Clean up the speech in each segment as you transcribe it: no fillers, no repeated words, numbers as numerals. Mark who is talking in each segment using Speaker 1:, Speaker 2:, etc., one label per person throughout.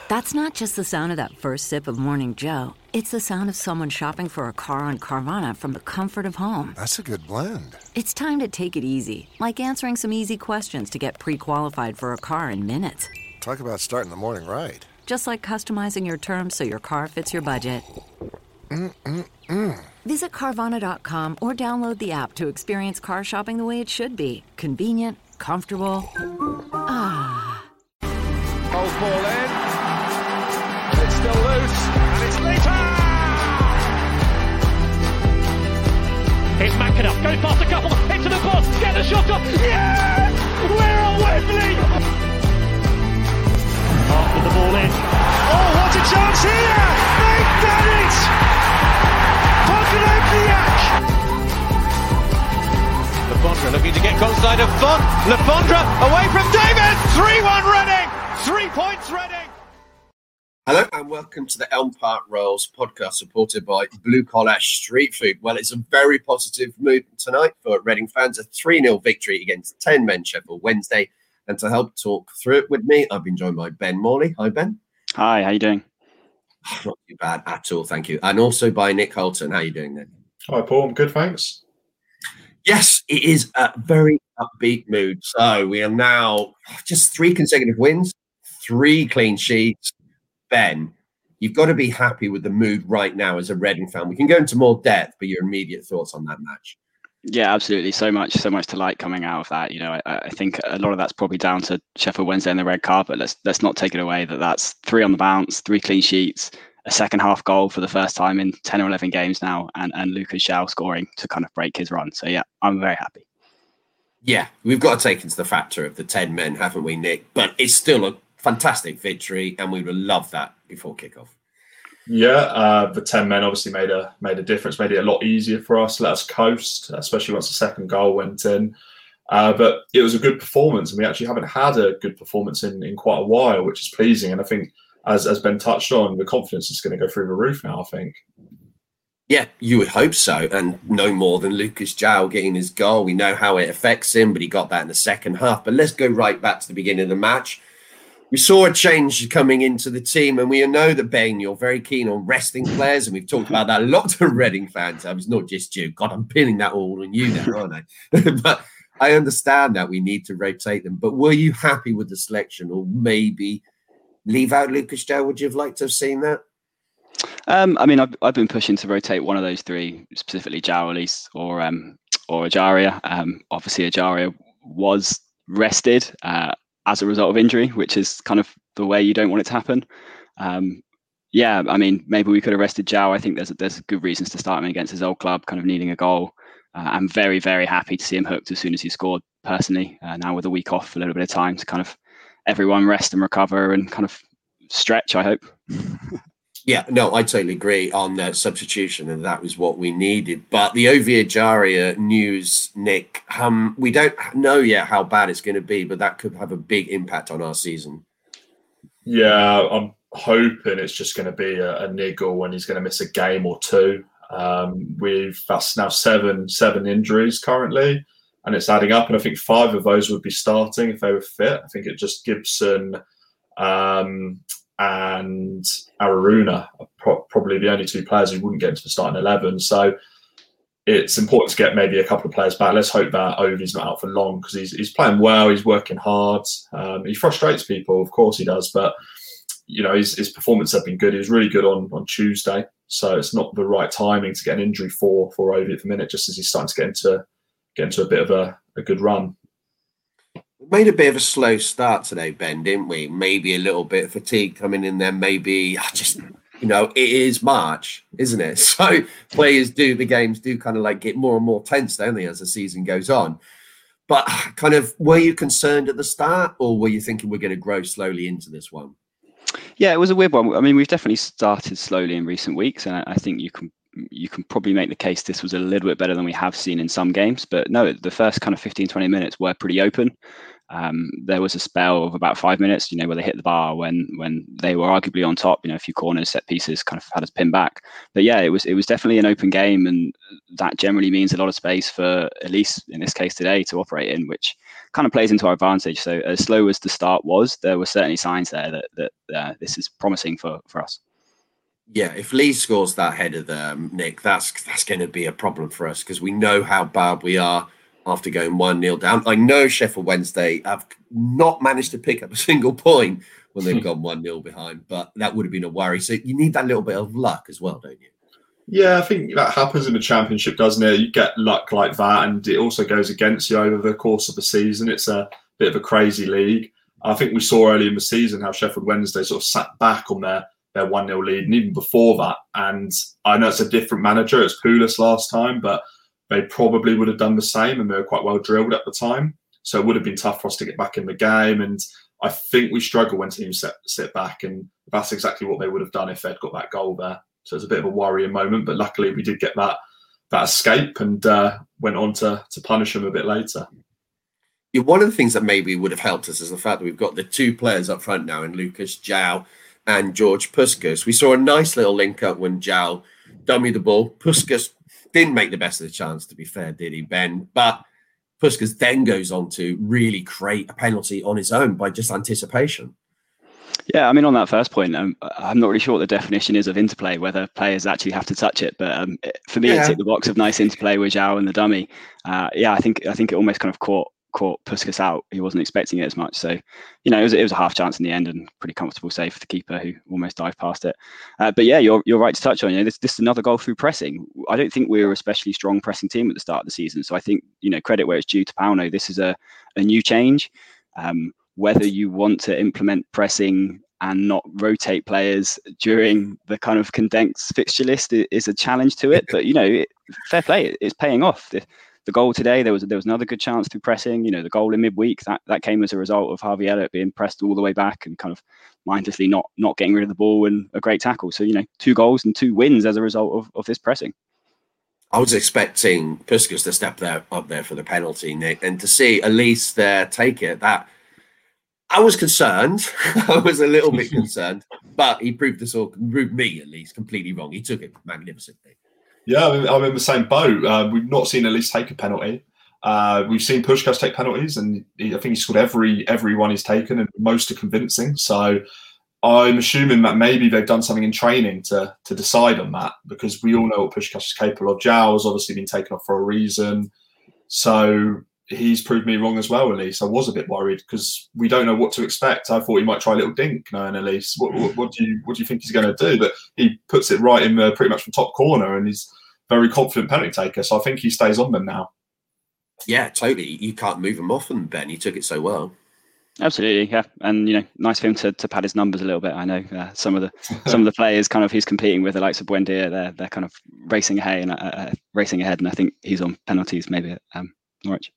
Speaker 1: That's not just the sound of that first sip of Morning Joe. It's the sound of someone shopping for a car on Carvana from the comfort of home.
Speaker 2: That's a good blend.
Speaker 1: It's time to take it easy, like answering some easy questions to get pre-qualified for a car in minutes.
Speaker 2: Talk about starting the morning right.
Speaker 1: Just like customizing your terms so your car fits your budget. Visit Carvana.com or download the app to experience car shopping the way it should be. Convenient, comfortable. Ah.
Speaker 3: Old ball in. It's still loose, and it's Lita! Here's McAnuff, going past a couple, into the box, get the shot off, yes! We're at Wembley! After the ball in, oh what a chance here! They've done it! Podgorniak! Lafondra looking to get goal side of Font, Lafondra away from Davis, 3-1 Reading! 3 points Reading!
Speaker 4: Hello and welcome to the Elm Park Rolls podcast supported by Blue Collar Street Food. Well, it's a very positive mood tonight for Reading fans. A 3-0 victory against 10 men Sheffield Wednesday. And to help talk through it with me, I've been joined by Ben Morley. Hi, Ben.
Speaker 5: Hi, how you doing?
Speaker 4: Not too bad at all, thank you. And also by Nick Holton. How are you doing, Nick?
Speaker 6: Hi, Paul. I'm good, thanks.
Speaker 4: Yes, it is a very upbeat mood. So we are now just 3 consecutive wins, 3 clean sheets. Ben, you've got to be happy with the mood right now as a Reading fan. We can go into more depth, but your immediate thoughts on that match.
Speaker 5: Yeah, absolutely. So much to like coming out of that. You know, I think a lot of that's probably down to Sheffield Wednesday and the red carpet. Let's not take it away that's 3 on the bounce, 3 clean sheets, a second half goal for the first time in 10 or 11 games now, and Lucas João scoring to kind of break his run. So yeah, I'm very happy. Yeah,
Speaker 4: we've got to take into the factor of the 10 men, haven't we, Nick? But it's still a fantastic victory, and we would love that before kickoff.
Speaker 6: Yeah, the 10 men obviously made a difference, made it a lot easier for us, let us coast, especially once the second goal went in. But it was a good performance, and we actually haven't had a good performance in quite a while, which is pleasing. And I think, as Ben touched on, the confidence is going to go through the roof now, I think.
Speaker 4: Yeah, you would hope so. And no more than Lucas João getting his goal. We know how it affects him, but he got that in the second half. But let's go right back to the beginning of the match. We saw a change coming into the team, and we know that, Ben, you're very keen on resting players, and we've talked about that a lot to Reading fans. I was not just you. God, I'm pinning that all on you now, aren't I? But I understand that we need to rotate them. But were you happy with the selection, or maybe leave out Lucas João? Would you have liked to have seen that?
Speaker 5: I mean, I've been pushing to rotate one of those 3, specifically João, at least, or Ajaria. Obviously, Ajaria was rested as a result of injury, which is kind of the way you don't want it to happen. Yeah, I mean, maybe we could have rested João. I think there's good reasons to start him against his old club, kind of needing a goal. I'm very, very happy to see him hooked as soon as he scored, personally. Now with a week off, a little bit of time to kind of everyone rest and recover and kind of stretch, I hope.
Speaker 4: Yeah, no, I totally agree on the substitution, and that was what we needed. But the Ovie Ejaria news, Nick, we don't know yet how bad it's going to be, but that could have a big impact on our season.
Speaker 6: Yeah, I'm hoping it's just going to be a niggle when he's going to miss a game or 2. That's now seven injuries currently, and it's adding up. And I think 5 of those would be starting if they were fit. I think it just Gibson and Aruna are probably the only 2 players who wouldn't get into the starting 11. So it's important to get maybe a couple of players back. Let's hope that Ovie's not out for long, because he's playing well, he's working hard. He frustrates people, of course he does, but you know his performance has been good. He was really good on Tuesday, so it's not the right timing to get an injury for Ovie at the minute, just as he's starting to get into a bit of a good run.
Speaker 4: We made a bit of a slow start today, Ben, didn't we? Maybe a little bit of fatigue coming in there. Maybe just, it is March, isn't it? So the games do kind of like get more and more tense, don't they, as the season goes on? But kind of, were you concerned at the start, or were you thinking we're going to grow slowly into this one?
Speaker 5: Yeah, it was a weird one. I mean, we've definitely started slowly in recent weeks, and I think you can probably make the case this was a little bit better than we have seen in some games. But no, the first kind of 15, 20 minutes were pretty open. There was a spell of about 5 minutes, where they hit the bar when they were arguably on top. A few corners, set pieces kind of had us pinned back. But yeah, it was definitely an open game, and that generally means a lot of space for, at least in this case today, to operate in, which kind of plays into our advantage. So as slow as the start was, there were certainly signs there that this is promising for us.
Speaker 4: Yeah, if Lee scores that header there, Nick, that's going to be a problem for us, because we know how bad we are after going 1-0 down. I know Sheffield Wednesday have not managed to pick up a single point when they've gone 1-0 behind, but that would have been a worry. So you need that little bit of luck as well, don't you?
Speaker 6: Yeah, I think that happens in the Championship, doesn't it? You get luck like that, and it also goes against you over the course of the season. It's a bit of a crazy league. I think we saw early in the season how Sheffield Wednesday sort of sat back on their 1-0 lead, and even before that. And I know it's a different manager, it's Pulis last time, but they probably would have done the same, and they were quite well drilled at the time. So it would have been tough for us to get back in the game. And I think we struggle when teams sit back, and that's exactly what they would have done if they'd got that goal there. So it's a bit of a worrying moment, but luckily we did get that escape and went on to punish them a bit later.
Speaker 4: Yeah, one of the things that maybe would have helped us is the fact that we've got the two players up front now in Lucas João and George Puskas. We saw a nice little link up when João dummied the ball. Puskas didn't make the best of the chance, to be fair, did he, Ben? But Puskas then goes on to really create a penalty on his own by just anticipation.
Speaker 5: Yeah, I mean, on that first point, I'm not really sure what the definition is of interplay, whether players actually have to touch it. But for me, it's ticked the box of nice interplay with João and the dummy. I think it almost kind of caught Puskas out. He wasn't expecting it as much. So, it was a half chance in the end, and pretty comfortable save for the keeper, who almost dived past it. But yeah, you're right to touch on. This is another goal through pressing. I don't think we were an especially strong pressing team at the start of the season. So I think, credit where it's due to Pauno. This is a new change. Whether you want to implement pressing and not rotate players during the kind of condensed fixture list is a challenge to it. But, fair play, it's paying off. The goal today, there was another good chance through pressing. The goal in midweek, that came as a result of Harvey Elliott being pressed all the way back and kind of mindlessly not getting rid of the ball, and a great tackle. So, 2 goals and 2 wins as a result of this pressing.
Speaker 4: I was expecting Puskas to step up there for the penalty, Nick, and to see Elise there take it. That I was concerned. I was a little bit concerned, but he proved me at least completely wrong. He took it magnificently. Yeah,
Speaker 6: I'm in the same boat. We've not seen Elise take a penalty. We've seen Puskas take penalties, and I think he scored every one he's taken, and most are convincing. So I'm assuming that maybe they've done something in training to decide on that, because we all know what Puskas is capable of. João's obviously been taken off for a reason. So he's proved me wrong as well, Elise. I was a bit worried because we don't know what to expect. I thought he might try a little dink, knowing Elise. What do you think he's going to do? But he puts it right in pretty much from top corner, and he's a very confident penalty taker. So I think he stays on them now.
Speaker 4: Yeah, totally. You can't move him off them, Ben. He took it so well.
Speaker 5: Absolutely, yeah, and nice for him to pad his numbers a little bit. I know some of the players kind of he's competing with, the likes of Buendia, they're kind of racing ahead, and I think he's on penalties maybe at Norwich.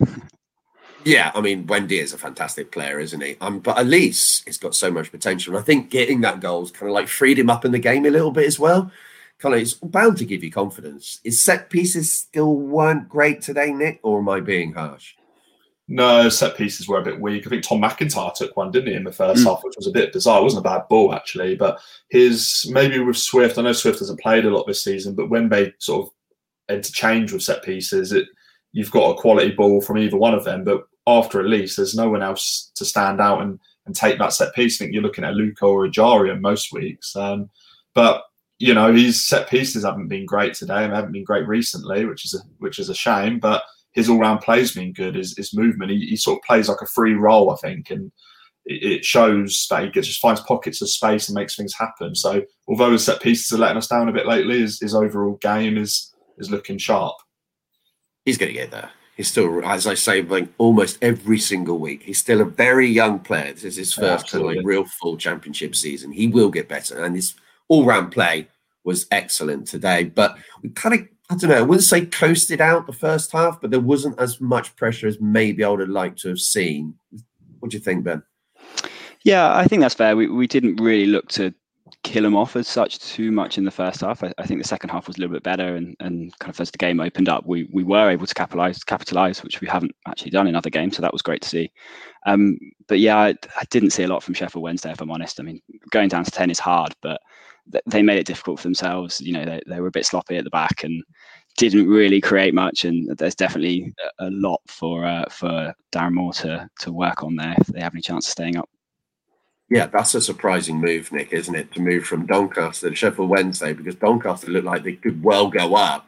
Speaker 4: Yeah, I mean, Buendia is a fantastic player, isn't he? But Elise has got so much potential, and I think getting that goal's kind of like freed him up in the game a little bit as well. Kind of, it's bound to give you confidence. His set pieces still weren't great today, Nick, or am I being harsh?
Speaker 6: No, set pieces were a bit weak. I think Tom McIntyre took one, didn't he, in the first half, which was a bit bizarre. It wasn't a bad ball, actually, but maybe with Swift, I know Swift hasn't played a lot this season, but when they sort of interchange with set pieces, you've got a quality ball from either one of them, but after Elise, there's no one else to stand out and take that set piece. I think you're looking at Luca or Ejaria most weeks. But, his set pieces haven't been great today and haven't been great recently, which is a shame, but his all-round play's been good, his movement. He sort of plays like a free role, I think, and it shows that he just finds pockets of space and makes things happen. So although his set pieces are letting us down a bit lately, his overall game is looking sharp.
Speaker 4: He's going to get there. He's still, as I say, like almost every single week, he's still a very young player. This is his first kind of real full championship season. He will get better, and his all-round play was excellent today. But we kind of, I don't know, I wouldn't say coasted out the first half, but there wasn't as much pressure as maybe I would have liked to have seen. What do you think, Ben?
Speaker 5: Yeah, I think that's fair. We didn't really look to kill them off as such too much in the first half. I think the second half was a little bit better, and kind of as the game opened up, we were able to capitalize, which we haven't actually done in other games. So that was great to see. But yeah, I didn't see a lot from Sheffield Wednesday, if I'm honest. I mean, going down to 10 is hard, but they made it difficult for themselves. You know, they were a bit sloppy at the back and didn't really create much. And there's definitely a lot for Darren Moore to work on there if they have any chance of staying up.
Speaker 4: Yeah, that's a surprising move, Nick, isn't it? To move from Doncaster to Sheffield Wednesday, because Doncaster looked like they could well go up.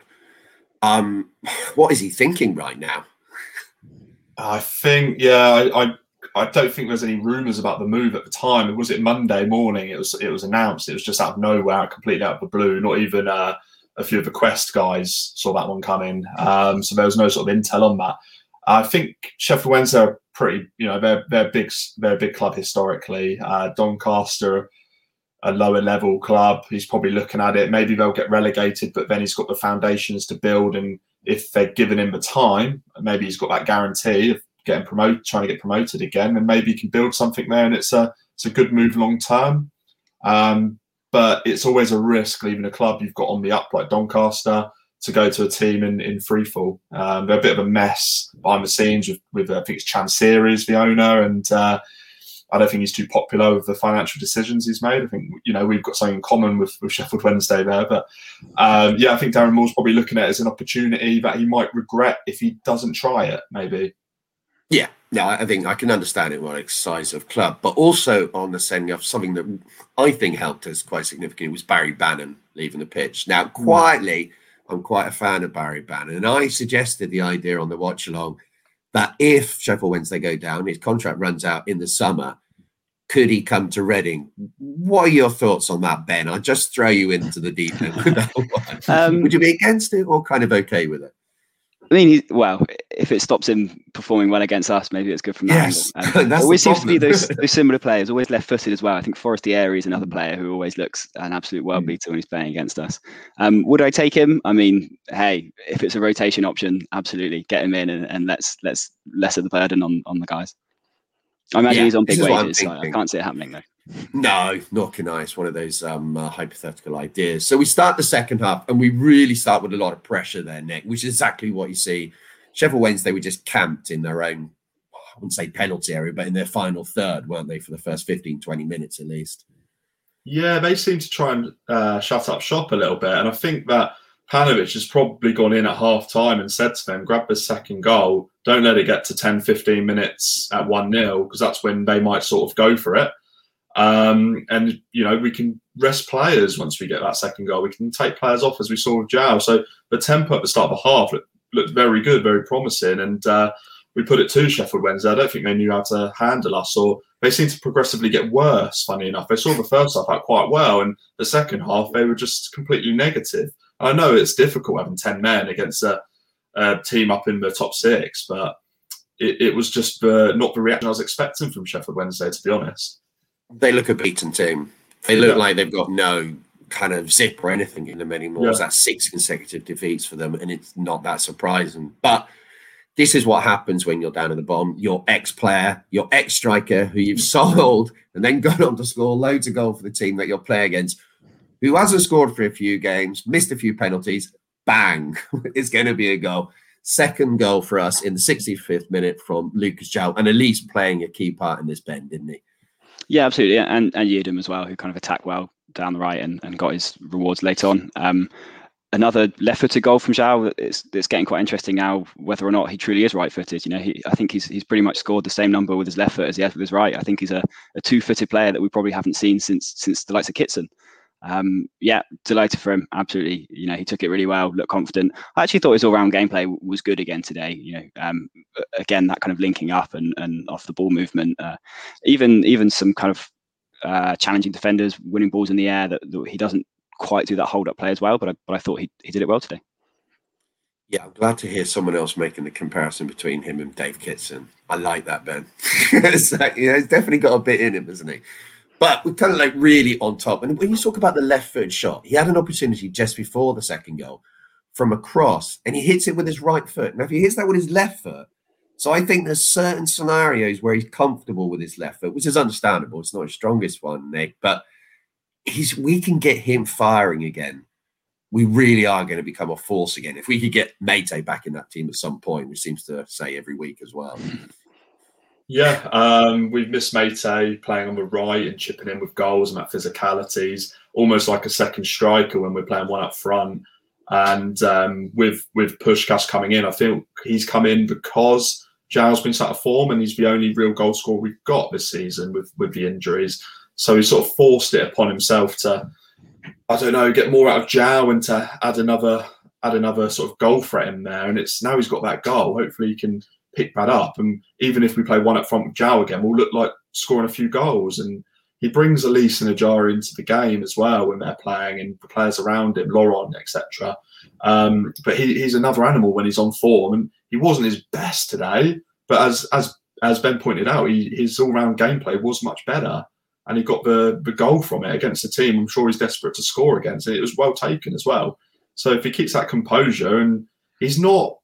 Speaker 4: What is he thinking right now?
Speaker 6: I think, I don't think there's any rumours about the move at the time. Was it Monday morning? It was announced. It was just out of nowhere, completely out of the blue. Not even a few of the Quest guys saw that one coming. So there was no sort of intel on that. I think Sheffield Wednesday are pretty, they're a big club historically. Doncaster, a lower level club. He's probably looking at it. Maybe they'll get relegated, but then he's got the foundations to build. And if they're given him the time, maybe he's got that guarantee of getting promoted, trying to get promoted again, and maybe he can build something there. And it's a good move long term. But it's always a risk leaving a club you've got on the up like Doncaster to go to a team in free fall. They're a bit of a mess behind the scenes with I think it's Chansiri is the owner, and I don't think he's too popular with the financial decisions he's made. I think we've got something in common with Sheffield Wednesday there, but I think Darren Moore's probably looking at it as an opportunity that he might regret if he doesn't try it. Maybe. Yeah,
Speaker 4: no, I think I can understand it. What size of club, but also on the sending off, something that I think helped us quite significantly was Barry Bannon leaving the pitch. Now, quietly. I'm quite a fan of Barry Bannon, and I suggested the idea on the watch along that if Sheffield Wednesday go down, his contract runs out in the summer, could he come to Reading? What are your thoughts on that, Ben? I'll just throw you into the deep end with that one. Would you be against it or kind of okay with it?
Speaker 5: I mean, if it stops him performing well against us, maybe it's good from that angle. There always seems to be those similar players, always left-footed as well. I think Forestieri is another player who always looks an absolute world beater when he's playing against us. Would I take him? I mean, hey, if it's a rotation option, absolutely get him in and let's lesser the burden on the guys. I imagine he's on big wages. So I can't see it happening though.
Speaker 4: No, nor can I. It's one of those hypothetical ideas. So we start the second half and we really start with a lot of pressure there, Nick, which is exactly what you see. Sheffield Wednesday were just camped in their own, I wouldn't say penalty area, but in their final third, weren't they, for the first 15, 20 minutes at least?
Speaker 6: Yeah, they seem to try and shut up shop a little bit. And I think that Panovic has probably gone in at half time and said to them, grab the second goal, don't let it get to 10, 15 minutes at 1-0, because that's when they might sort of go for it. And we can rest players once we get that second goal. We can take players off, as we saw with Joao. So the tempo at the start of the half looked very good, very promising. And we put it to Sheffield Wednesday. I don't think they knew how to handle us, or they seemed to progressively get worse, funny enough. They saw the first half out quite well, and the second half, they were just completely negative. I know it's difficult having 10 men against a team up in the top 6, but it was just not the reaction I was expecting from Sheffield Wednesday, to be honest.
Speaker 4: They look a beaten team. They look like they've got no kind of zip or anything in them anymore. Yeah. That's 6 consecutive defeats for them, and it's not that surprising. But this is what happens when you're down at the bottom. Your ex-player, your ex-striker who you've sold and then gone on to score loads of goals for the team that you're playing against, who hasn't scored for a few games, missed a few penalties, bang, it's going to be a goal. Second goal for us in the 65th minute from Lucas Joao, and Elise playing a key part in this, Ben, didn't he?
Speaker 5: Yeah, absolutely. And Yildirim as well, who kind of attacked well down the right and got his rewards later on. Another left-footed goal from Joao. It's getting quite interesting now whether or not he truly is right-footed. I think he's pretty much scored the same number with his left foot as he has with his right. I think he's a two-footed player that we probably haven't seen since the likes of Kitson. Delighted for him. Absolutely. He took it really well, looked confident. I actually thought his all-round gameplay was good again today. Again, that kind of linking up and off the ball movement, even some kind of challenging defenders, winning balls in the air that he doesn't quite do that hold-up play as well. But I thought he did it well today.
Speaker 4: Yeah, I'm glad to hear someone else making the comparison between him and Dave Kitson. I like that, Ben. He's definitely got a bit in him, hasn't he? But we're kind of like really on top. And when you talk about the left-footed shot, he had an opportunity just before the second goal from a cross, and he hits it with his right foot. Now, if he hits that with his left foot, so I think there's certain scenarios where he's comfortable with his left foot, which is understandable. It's not his strongest one, Nick, but we can get him firing again. We really are going to become a force again. If we could get Meite back in that team at some point, which seems to say every week as well.
Speaker 6: Yeah, we've missed Meite playing on the right and chipping in with goals and that physicality. He's almost like a second striker when we're playing one up front. And with Puskás coming in, I think he's come in because João's been out of form and he's the only real goal scorer we've got this season with the injuries. So he sort of forced it upon himself to, I don't know, get more out of João and to add another sort of goal threat in there. And it's now he's got that goal. Hopefully he can pick that up. And even if we play one up front with João again, we'll look like scoring a few goals. And he brings Elise and Ejaria into the game as well when they're playing, and the players around him, Laurent, etc. But he's another animal when he's on form. And he wasn't his best today, but as Ben pointed out, his all-round gameplay was much better. And he got the goal from it against the team I'm sure he's desperate to score against. And it was well taken as well. So if he keeps that composure, and he's not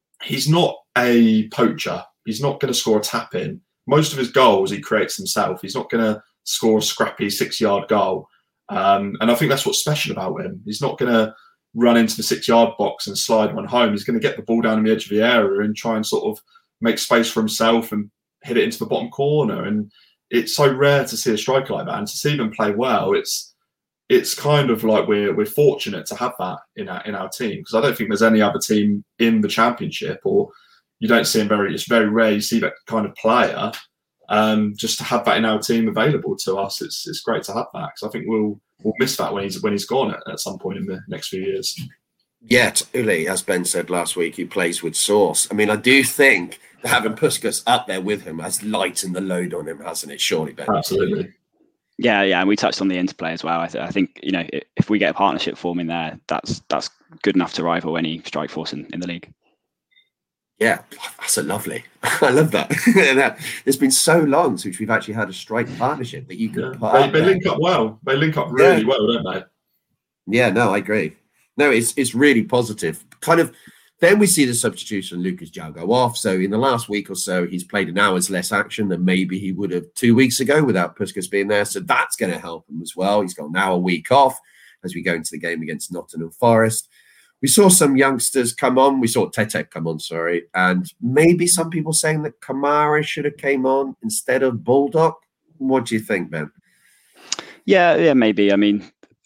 Speaker 6: a poacher. He's not going to score a tap-in. Most of his goals he creates himself. He's not going to score a scrappy 6-yard goal. And I think that's what's special about him. He's not going to run into the 6-yard box and slide one home. He's going to get the ball down on the edge of the area and try and sort of make space for himself and hit it into the bottom corner. And it's so rare to see a striker like that, and to see them play well. It's kind of like we're fortunate to have that in our team, because I don't think there's any other team in the Championship, or you don't see him it's very rare you see that kind of player. Just to have that in our team available to us, it's great to have that, because I think we'll miss that when he's gone at some point in the next few years.
Speaker 4: Yeah, totally. As Ben said last week, he plays with sauce. I mean, I do think having Puskás up there with him has lightened the load on him, hasn't it? Surely, Ben.
Speaker 6: Absolutely.
Speaker 5: Yeah, and we touched on the interplay as well. I think if we get a partnership forming there, that's good enough to rival any strike force in the league.
Speaker 4: Yeah, that's a lovely. I love that. It's been so long since we've actually had a strike partnership that you could.
Speaker 6: They link up well. They link up really well, don't they?
Speaker 4: Yeah, no, I agree. No, it's really positive. Kind of. Then we see the substitution, Lucas João, go off. So in the last week or so, he's played an hour's less action than maybe he would have 2 weeks ago without Puskás being there. So that's going to help him as well. He's got now a week off as we go into the game against Nottingham Forest. We saw some youngsters come on. We saw Tete come on, sorry. And maybe some people saying that Kamara should have came on instead of Baldock. What do you think, Ben?
Speaker 5: Yeah, maybe. I mean,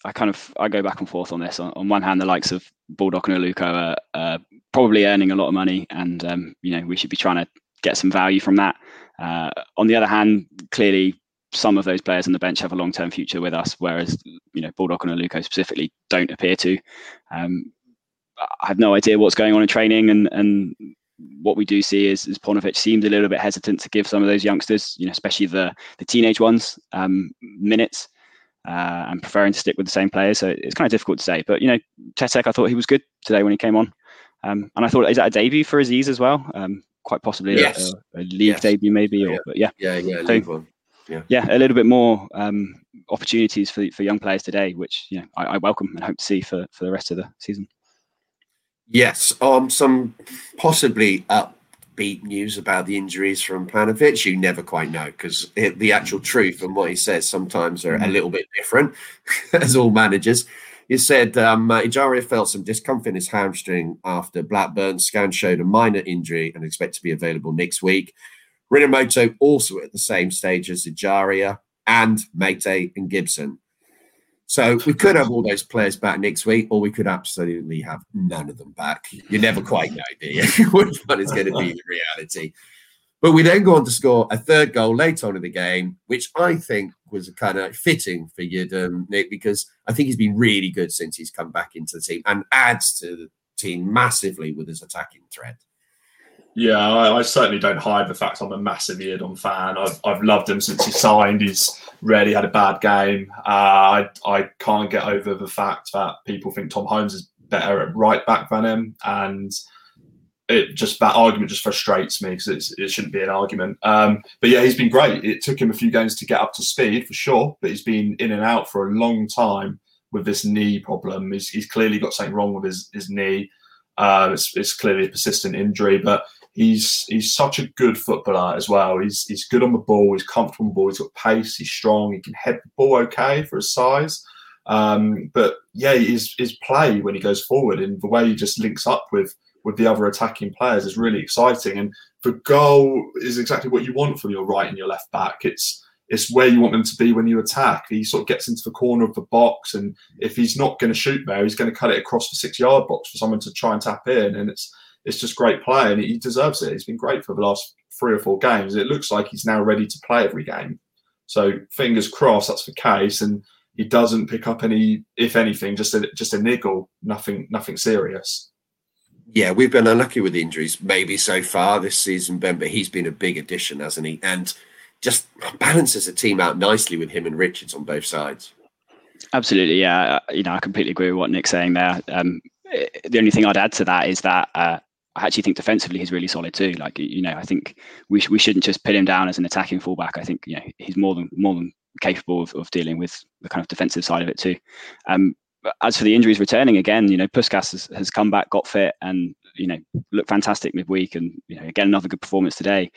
Speaker 5: I go back and forth on this. On one hand, the likes of Baldock and Aluko are probably earning a lot of money, and we should be trying to get some value from that. On the other hand, clearly some of those players on the bench have a long-term future with us, whereas Baldock and Aluko specifically don't appear to. I have no idea what's going on in training, and what we do see is Paunovic seems a little bit hesitant to give some of those youngsters, especially the teenage ones, minutes. And preferring to stick with the same players. So it's kind of difficult to say. But, Tesek, I thought he was good today when he came on. And I thought, is that a debut for Aziz as well? Quite possibly a league debut maybe. But yeah.
Speaker 4: League one.
Speaker 5: Yeah, a little bit more opportunities for young players today, which I welcome and hope to see for the rest of the season.
Speaker 4: Yes, some possibly upbeat news about the injuries from Paunovic. You never quite know, because the actual truth and what he says sometimes are a little bit different, as all managers. He said Ejaria felt some discomfort in his hamstring after Blackburn. Scan showed a minor injury and expect to be available next week. Rinomhota also at the same stage as Ejaria and Meite and Gibson. So we could have all those players back next week, or we could absolutely have none of them back. You never quite know, do you? Which one is going to be the reality? But we then go on to score a third goal late on in the game, which I think was kind of fitting for Yildirim, Nick, because I think he's been really good since he's come back into the team and adds to the team massively with his attacking threat.
Speaker 6: Yeah, I certainly don't hide the fact I'm a massive Yildirim fan. I've loved him since he signed. He's rarely had a bad game. I can't get over the fact that people think Tom Holmes is better at right back than him, and that argument just frustrates me, because it shouldn't be an argument. But yeah, he's been great. It took him a few games to get up to speed for sure, but he's been in and out for a long time with this knee problem. He's clearly got something wrong with his knee. It's clearly a persistent injury, but He's such a good footballer as well. He's good on the ball. He's comfortable on the ball. He's got pace. He's strong. He can head the ball okay for his size. But yeah, his play when he goes forward and the way he just links up with the other attacking players is really exciting. And the goal is exactly what you want from your right and your left back. It's where you want them to be when you attack. He sort of gets into the corner of the box, and if he's not going to shoot there, he's going to cut it across the 6-yard box for someone to try and tap in. And it's just great play, and he deserves it. He's been great for the last 3 or 4 games. It looks like he's now ready to play every game. So fingers crossed that's the case, and he doesn't pick up any, if anything, just a niggle, nothing serious.
Speaker 4: Yeah, we've been unlucky with injuries maybe so far this season, Ben, but he's been a big addition, hasn't he? And just balances the team out nicely with him and Richards on both sides. Absolutely,
Speaker 5: yeah. I completely agree with what Nick's saying there. The only thing I'd add to that is that I actually think defensively he's really solid too. Like, I think we shouldn't just put him down as an attacking fullback. I think he's more than capable of dealing with the kind of defensive side of it too. As for the injuries returning again, Puskas has come back, got fit, and looked fantastic midweek, and again another good performance today.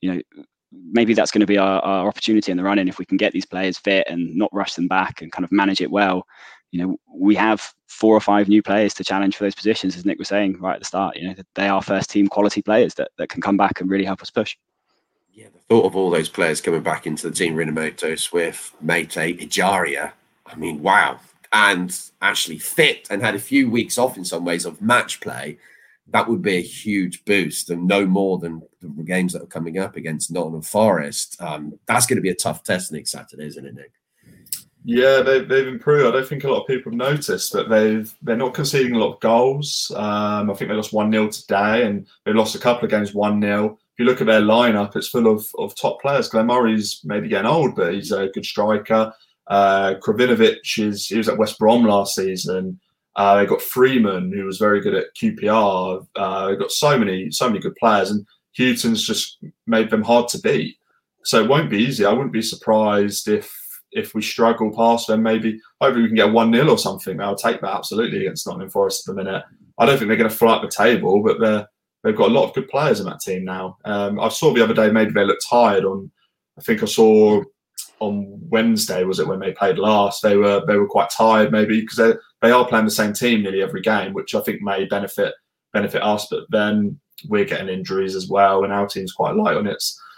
Speaker 5: Maybe that's going to be our opportunity in the run-in if we can get these players fit and not rush them back and kind of manage it well. We have 4 or 5 new players to challenge for those positions, as Nick was saying right at the start. They are first-team quality players that can come back and really help us push.
Speaker 4: Yeah, the thought of all those players coming back into the team, Rinomhota, Swift, Mate, Ejaria, I mean, wow. And actually fit and had a few weeks off in some ways of match play, that would be a huge boost, and no more than the games that are coming up against Nottingham Forest. That's going to be a tough test next Saturday, isn't it, Nick?
Speaker 6: Yeah, they've improved. I don't think a lot of people have noticed that they're not conceding a lot of goals. I think they lost 1-0 today, and they lost a couple of games 1-0. If you look at their lineup, it's full of top players. Glenn Murray's maybe getting old, but he's a good striker. Kravinovic he was at West Brom last season. They got Freeman, who was very good at QPR. They've got so many good players, and Houghton's just made them hard to beat. So it won't be easy. I wouldn't be surprised if we struggle past them. Maybe hopefully we can get 1-0 or something. I'll take that absolutely against Nottingham Forest at the minute. I don't think they're going to fly up the table, but they've got a lot of good players in that team now. I saw the other day maybe they looked tired I think I saw on Wednesday, was it, when they played last, they were quite tired maybe because they are playing the same team nearly every game, which I think may benefit us, but then we're getting injuries as well and our team's quite light on it.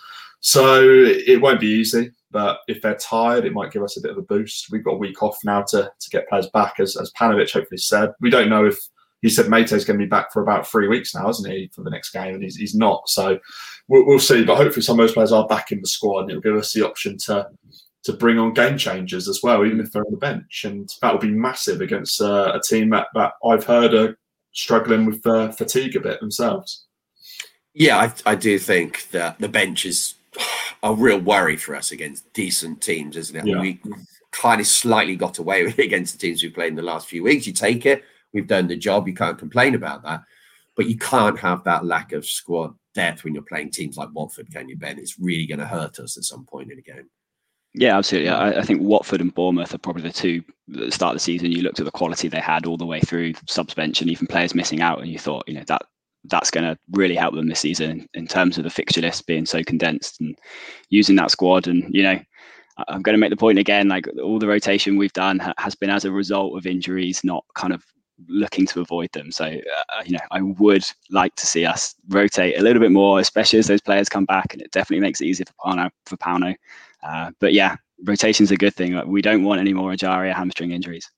Speaker 6: So it won't be easy, but if they're tired, it might give us a bit of a boost. We've got a week off now to get players back, as Panovic hopefully said. We don't know if he said Mate's going to be back for about 3 weeks now, isn't he, for the next game, and he's not. So we'll see, but hopefully some of those players are back in the squad, and it'll give us the option to bring on game changers as well, even if they're on the bench. And that will be massive against a team that I've heard are struggling with fatigue a bit themselves.
Speaker 4: Yeah, I do think that the bench is a real worry for us against decent teams, isn't it?
Speaker 6: Yeah.
Speaker 4: We kind of slightly got away with it against the teams we've played in the last few weeks. You take it. We've done the job. You can't complain about that. But you can't have that lack of squad depth when you're playing teams like Watford, can you, Ben? It's really going to hurt us at some point in the game. Yeah, absolutely. I think Watford and Bournemouth are probably the two at the start of the season. You looked at the quality they had all the way through, subs bench and even players missing out, and you thought, that's going to really help them this season in terms of the fixture list being so condensed and using that squad. And, I'm going to make the point again, like all the rotation we've done has been as a result of injuries, not kind of looking to avoid them. So, I would like to see us rotate a little bit more, especially as those players come back, and it definitely makes it easier for Pauno. But yeah, rotation's a good thing. We don't want any more Ejaria hamstring injuries.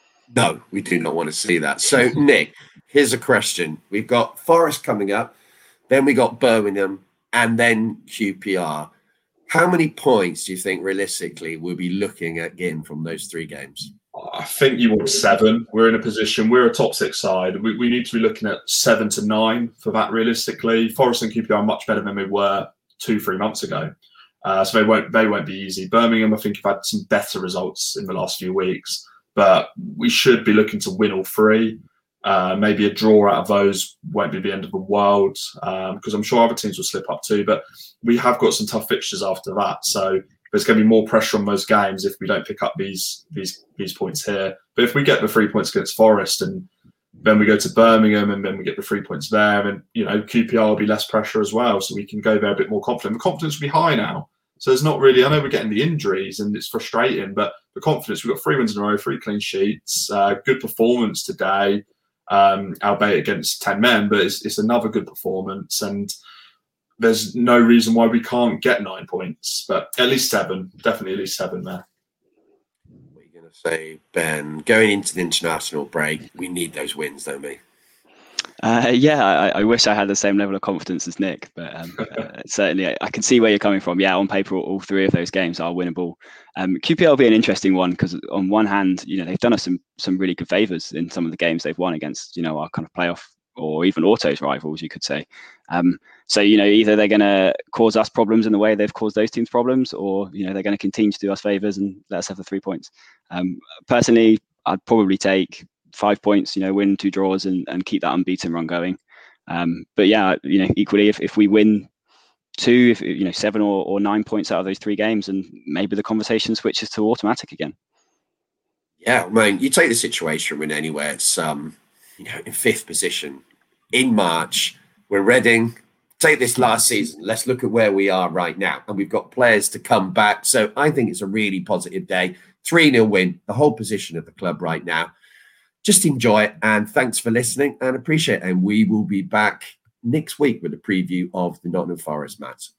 Speaker 4: No, we do not want to see that. So, Nick, here's a question. We've got Forest coming up, then we got Birmingham, and then QPR. How many points do you think realistically we'll be looking at getting from those 3 games?
Speaker 6: I think you want 7. We're in a position, we're a top 6 side. We need to be looking at 7 to 9 for that realistically. Forest and QPR are much better than they were 2-3 months ago. So they won't be easy. Birmingham, I think, have had some better results in the last few weeks, but we should be looking to win all 3. Maybe a draw out of those won't be the end of the world, because I'm sure other teams will slip up too. But we have got some tough fixtures after that, so there's going to be more pressure on those games if we don't pick up these points here. But if we get the 3 points against Forest and Then we go to Birmingham, and then we get the 3 points there. And, QPR will be less pressure as well. So we can go there a bit more confident. The confidence will be high now. So there's not really, I know we're getting the injuries and it's frustrating, but the confidence, we've got 3 wins in a row, 3 clean sheets, good performance today, albeit against 10 men, but it's another good performance. And there's no reason why we can't get 9 points, but at least 7, definitely at least 7 there.
Speaker 4: What are you going to say, Ben? Going into the international break, we need those wins, don't we?
Speaker 5: I wish I had the same level of confidence as Nick, but certainly I can see where you're coming from. Yeah, on paper, all 3 of those games are winnable. QPR will be an interesting one because on one hand, they've done us some really good favours in some of the games they've won against, our kind of playoff or even autos rivals, you could say. So, either they're going to cause us problems in the way they've caused those teams problems, or, they're going to continue to do us favours and let us have the 3 points. Personally, I'd probably take 5 points, win 2 draws and keep that unbeaten run going. But yeah, equally, if we win 2, 7 or 9 points out of those 3 games, and maybe the conversation switches to automatic again.
Speaker 4: Yeah, I mean, you take the situation when anywhere it's in 5th position in March. We're Reading. Take this last season. Let's look at where we are right now, and we've got players to come back. So I think it's a really positive day. 3-0 win, the whole position of the club right now. Just enjoy it, and thanks for listening and appreciate it. And we will be back next week with a preview of the Nottingham Forest match.